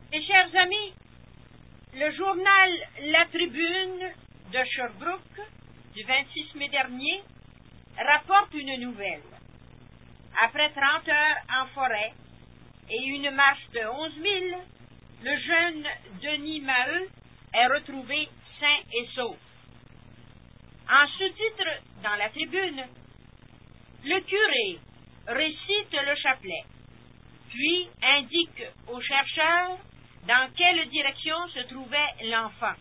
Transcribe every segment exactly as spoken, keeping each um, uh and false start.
Mes chers amis, le journal La Tribune de Sherbrooke, du vingt-six mai dernier, rapporte une nouvelle. Après trente heures en forêt et une marche de onze milles, le jeune Denis Maheu est retrouvé sain et sauf. En sous-titre dans La Tribune, le curé récite le chapelet, puis indique aux chercheurs dans quelle direction se trouvait l'enfant.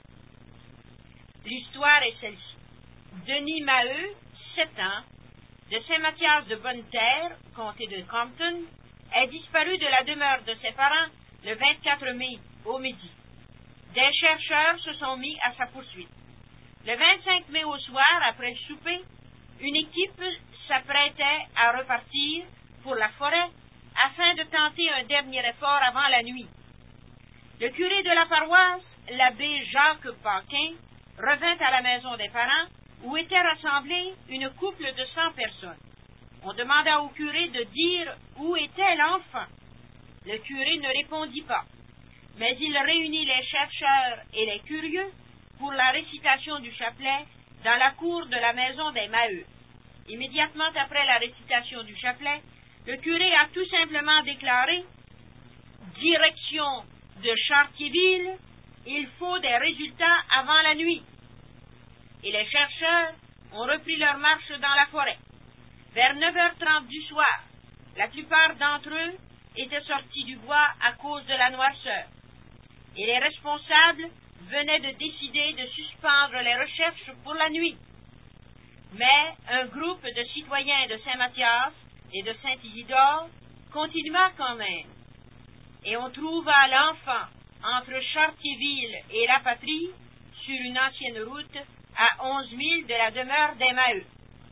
L'histoire est celle-ci. Denis Maheu, sept ans, de Saint-Mathias de Bonne-Terre, comté de Compton, est disparu de la demeure de ses parents le vingt-quatre mai au midi. Des chercheurs se sont mis à sa poursuite. Le vingt-cinq mai au soir, après le souper, une équipe s'apprêtait à repartir pour la forêt afin de tenter un dernier effort avant la nuit. Le curé de la paroisse, l'abbé Jacques Paquin, revint à la maison des parents où était rassemblée une couple de cent personnes. On demanda au curé de dire où était l'enfant. Le curé ne répondit pas, mais il réunit les chercheurs et les curieux pour la récitation du chapelet dans la cour de la maison des Maheu. Immédiatement après la récitation du chapelet, le curé a tout simplement déclaré « Direction de Chartierville, il faut des résultats avant la nuit ». Et les chercheurs ont repris leur marche dans la forêt. Vers neuf heures trente du soir, la plupart d'entre eux étaient sortis du bois à cause de la noirceur. Et les responsables venaient de décider de suspendre les recherches pour la nuit. Mais un groupe de citoyens de Saint-Mathias et de Saint-Isidore continua quand même. Et on trouva l'enfant entre Chartierville et La Patrie sur une ancienne route à onze milles de la demeure des Maheu.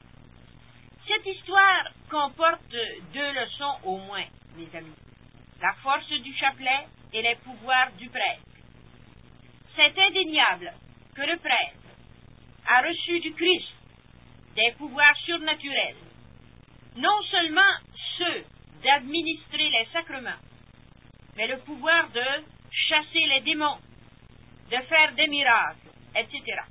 Cette histoire comporte deux leçons au moins, mes amis. La force du chapelet et les pouvoirs du prêtre. C'est indéniable que le prêtre a reçu du Christ des pouvoirs surnaturels, non seulement ceux d'administrer les sacrements, mais le pouvoir de chasser les démons, de faire des miracles, et cetera.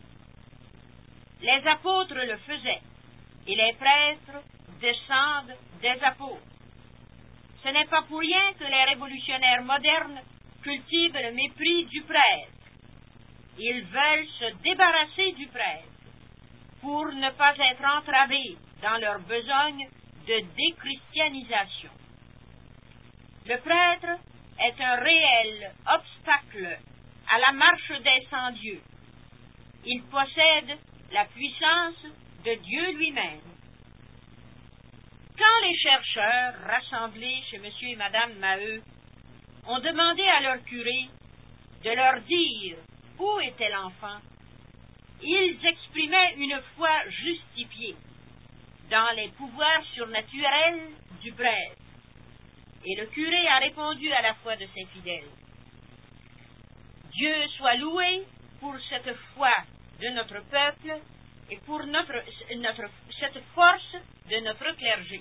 Les apôtres le faisaient, et les prêtres descendent des apôtres. Ce n'est pas pour rien que les révolutionnaires modernes cultivent le mépris du prêtre. Ils veulent se débarrasser du prêtre pour ne pas être entravés dans leur besogne de déchristianisation. Le prêtre est un réel obstacle à la marche des sans-dieu. Il possède la puissance de Dieu lui-même. Quand les chercheurs rassemblés chez M. et Mme Maheu ont demandé à leur curé de leur dire où était l'enfant, ils exprimaient une foi justifiée dans les pouvoirs surnaturels du prêtre. Et le curé a répondu à la foi de ses fidèles. Dieu soit loué pour cette foi de notre peuple et pour notre, notre, cette force de notre clergé.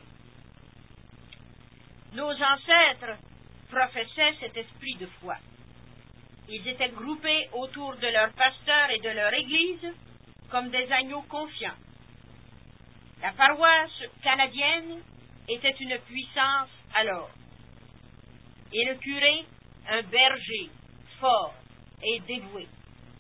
Nos ancêtres professaient cet esprit de foi. Ils étaient groupés autour de leur pasteur et de leur église comme des agneaux confiants. La paroisse canadienne était une puissance alors, et le curé un berger fort et dévoué.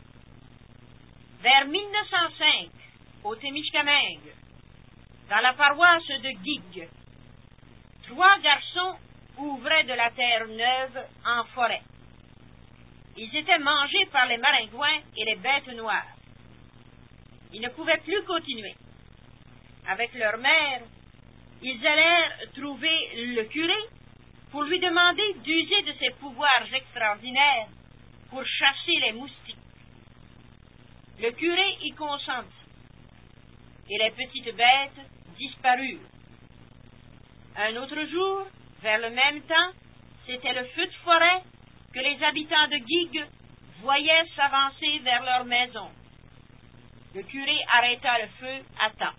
Vers mille neuf cent cinq, au Témiscamingue, dans la paroisse de Guigues, trois garçons ouvraient de la terre neuve en forêt. Ils étaient mangés par les maringouins et les bêtes noires. Ils ne pouvaient plus continuer. Avec leur mère, ils allèrent trouver le curé pour lui demander d'user de ses pouvoirs extraordinaires pour chasser les moustiques. Le curé y consentit, et les petites bêtes disparurent. Un autre jour, vers le même temps, c'était le feu de forêt que les habitants de Guigues voyaient s'avancer vers leur maison. Le curé arrêta le feu à temps.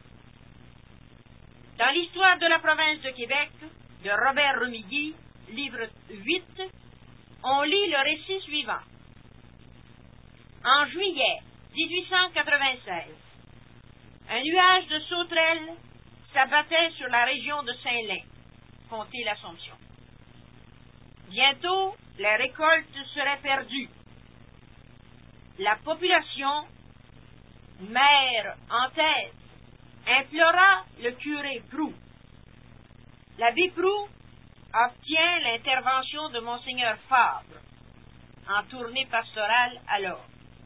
Dans l'histoire de la province de Québec, de Robert Remigui, livre huit, on lit le récit suivant. En juillet dix-huit cent quatre-vingt-seize, un nuage de sauterelles s'abattait sur la région de Saint-Lin, comté l'Assomption. Bientôt, les récoltes seraient perdues. La population, mère en tête, implora le curé Proux. L'abbé Proux obtient l'intervention de Monseigneur Fabre, en tournée pastorale alors.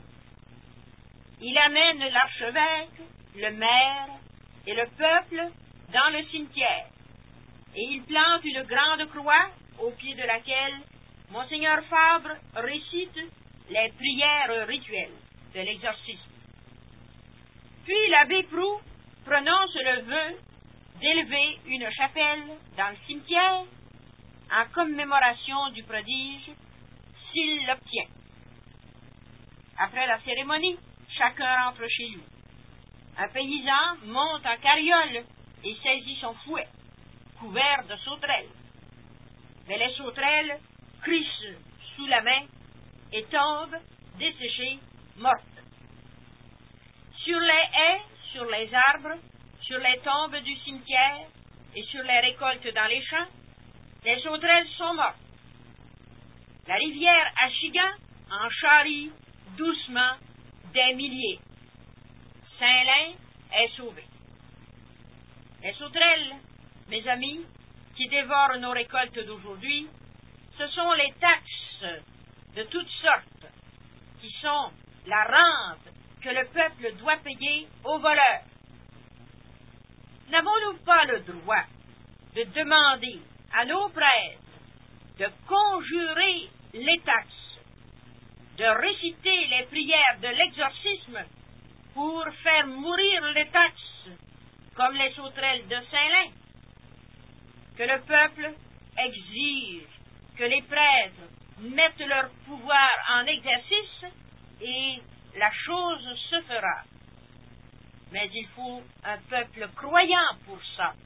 Il amène l'archevêque, le maire et le peuple dans le cimetière, et il plante une grande croix au pied de laquelle Monseigneur Fabre récite les prières rituelles de l'exorcisme. Puis l'abbé Proux prononce le vœu d'élever une chapelle dans le cimetière en commémoration du prodige s'il l'obtient. Après la cérémonie, chacun rentre chez lui. Un paysan monte en carriole et saisit son fouet, couvert de sauterelles. Mais les sauterelles crissent sous la main et tombent, desséchées, mortes. Sur les haies, sur les arbres, sur les tombes du cimetière et sur les récoltes dans les champs, les sauterelles sont mortes. La rivière Achigan en charrie doucement des milliers. Saint-Lin est sauvé. Les sauterelles, mes amis, qui dévorent nos récoltes d'aujourd'hui, ce sont les taxes de toutes sortes qui sont la rente que le peuple doit payer aux voleurs. N'avons-nous pas le droit de demander à nos prêtres de conjurer les taxes, de réciter les prières de l'exorcisme pour faire mourir les taxes, comme les sauterelles de Saint-Lin? Que le peuple exige que les prêtres mettent leur pouvoir en exercice et la chose se fera. Mais il faut un peuple croyant pour ça.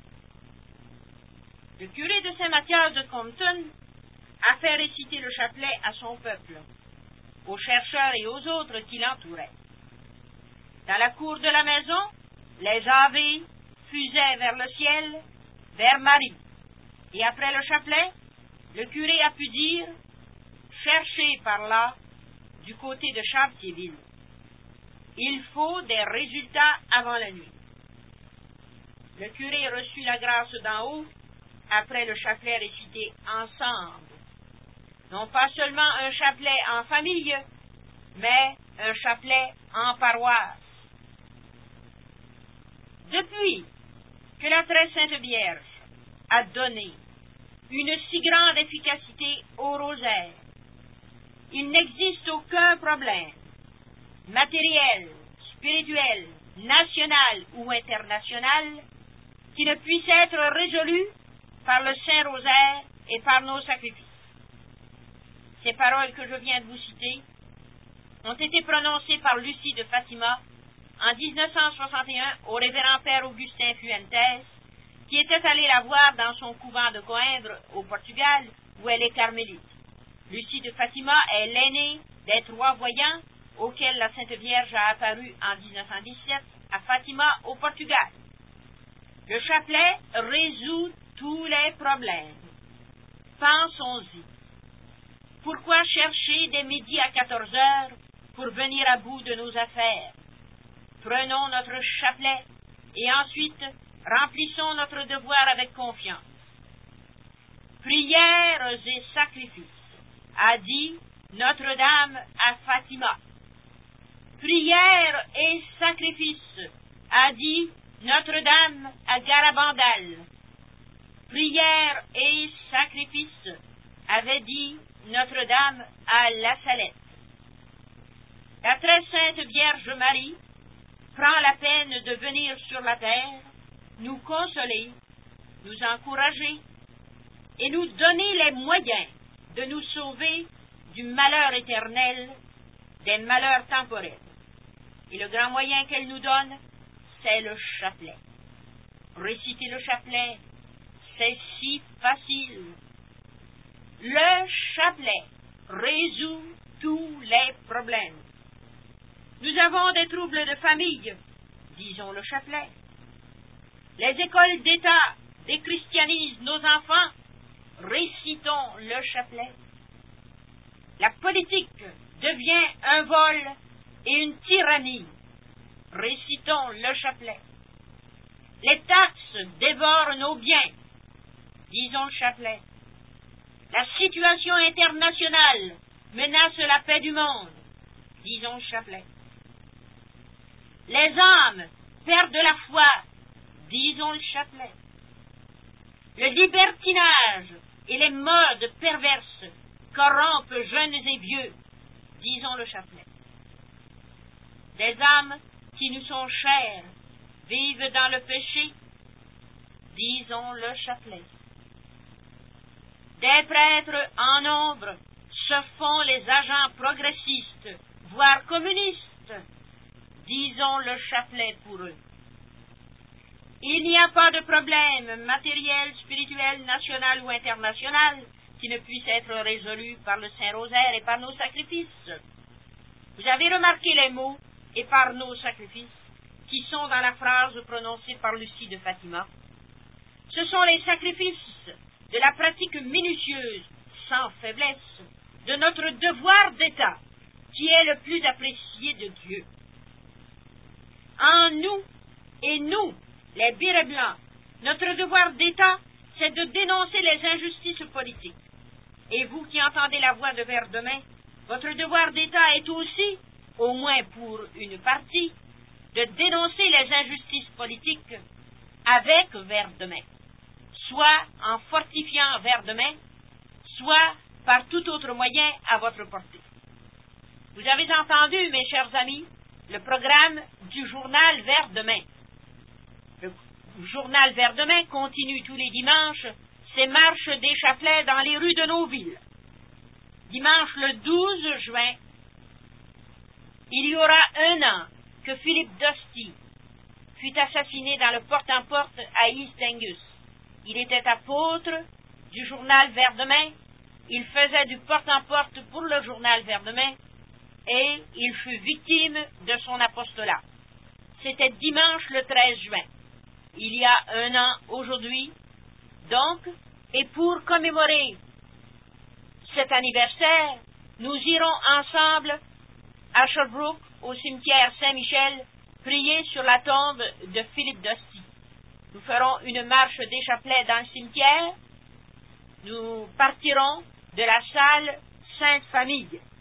Le curé de Saint-Mathias de Compton a fait réciter le chapelet à son peuple, aux chercheurs et aux autres qui l'entouraient. Dans la cour de la maison, les ave fusaient vers le ciel, vers Marie. Et après le chapelet, le curé a pu dire « Cherchez par là, du côté de Chartier-Ville. Il faut des résultats avant la nuit. » Le curé reçut la grâce d'en haut après le chapelet récité ensemble. Non pas seulement un chapelet en famille, mais un chapelet en paroisse. Depuis que la très sainte Vierge a donné une si grande efficacité au rosaire, il n'existe aucun problème, matériel, spirituel, national ou international, qui ne puisse être résolu par le Saint-Rosaire et par nos sacrifices. Ces paroles que je viens de vous citer ont été prononcées par Lucie de Fatima en dix-neuf cent soixante et un au révérend Père Augustin Fuentes, qui était allé la voir dans son couvent de Coimbra, au Portugal, où elle est carmélite. Lucie de Fatima est l'aînée des trois voyants auxquels la Sainte Vierge a apparu en dix-neuf cent dix-sept à Fatima, au Portugal. Le chapelet résout tous les problèmes. Pensons-y. Pourquoi chercher dès midi à quatorze heures pour venir à bout de nos affaires? Prenons notre chapelet et ensuite remplissons notre devoir avec confiance. Prières et sacrifices, a dit Notre-Dame à Fatima. Prières et sacrifices, a dit Notre-Dame à Garabandal. Prières et sacrifices, avait dit Notre-Dame à La Salette. La très sainte Vierge Marie prend la peine de venir sur la terre, nous consoler, nous encourager et nous donner les moyens de nous sauver du malheur éternel, des malheurs temporels. Et le grand moyen qu'elle nous donne, c'est le chapelet. Réciter le chapelet, c'est si facile. Le chapelet résout tous les problèmes. Nous avons des troubles de famille, disons le chapelet. Les écoles d'État déchristianisent nos enfants, récitons le chapelet. La politique devient un vol et une tyrannie, récitons le chapelet. Les taxes dévorent nos biens, disons le chapelet. La situation internationale menace la paix du monde, disons le chapelet. Les âmes perdent la foi, disons le chapelet. Le libertinage et les modes perverses corrompent jeunes et vieux, disons le chapelet. Des âmes qui nous sont chères vivent dans le péché, disons le chapelet. Des prêtres en nombre se font les agents progressistes, voire communistes, disons le chapelet pour eux. Il n'y a pas de problème matériel, spirituel, national ou international qui ne puisse être résolu par le Saint-Rosaire et par nos sacrifices. Vous avez remarqué les mots « et par nos sacrifices » qui sont dans la phrase prononcée par Lucie de Fatima. Ce sont les sacrifices de la pratique minutieuse, sans faiblesse, de notre devoir d'État, qui est le plus apprécié de Dieu. En nous et nous, les birets blancs, notre devoir d'État, c'est de dénoncer les injustices politiques. Et vous qui entendez la voix de Verdemain, votre devoir d'État est aussi, au moins pour une partie, de dénoncer les injustices politiques avec Verdemain, soit en fortifiant Verdemain, soit par tout autre moyen à votre portée. Vous avez entendu, mes chers amis, le programme du journal Verdemain. Le journal Verdemain continue tous les dimanches ses marches des chapelets dans les rues de nos villes. Dimanche le douze juin, il y aura un an que Philippe Dostie fut assassiné dans le porte-en-porte à East Angus. Il était apôtre du journal Verdemain, il faisait du porte-en-porte pour le journal Verdemain et il fut victime de son apostolat. C'était dimanche le treize juin, il y a un an aujourd'hui, donc, et pour commémorer cet anniversaire, nous irons ensemble à Sherbrooke, au cimetière Saint-Michel, prier sur la tombe de Philippe Dostie. Nous ferons une marche des chapelets dans le cimetière. Nous partirons de la salle Sainte-Famille.